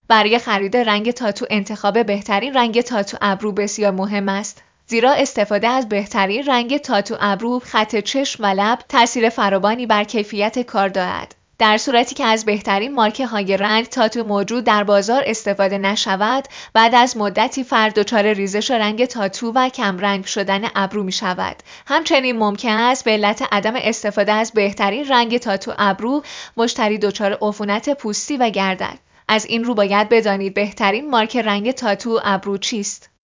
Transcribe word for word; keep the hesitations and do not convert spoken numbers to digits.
برای خرید رنگ تاتو انتخاب بهترین رنگ تاتو ابرو بسیار مهم است. زیرا استفاده از بهترین رنگ تاتو ابرو، خط چشم و لب تأثیر فراوانی بر کیفیت کار دارد. در صورتی که از بهترین مارکه های رنگ تاتو موجود در بازار استفاده نشود، بعد از مدتی فرد دچار ریزش رنگ تاتو و کمرنگ شدن ابرو می شود. همچنین ممکن است به علت عدم استفاده از بهترین رنگ تاتو ابرو، مشتری دچار عفونت پوستی و گردد. از این رو باید بدانید بهترین مارک رنگ تاتو ابرو چیست.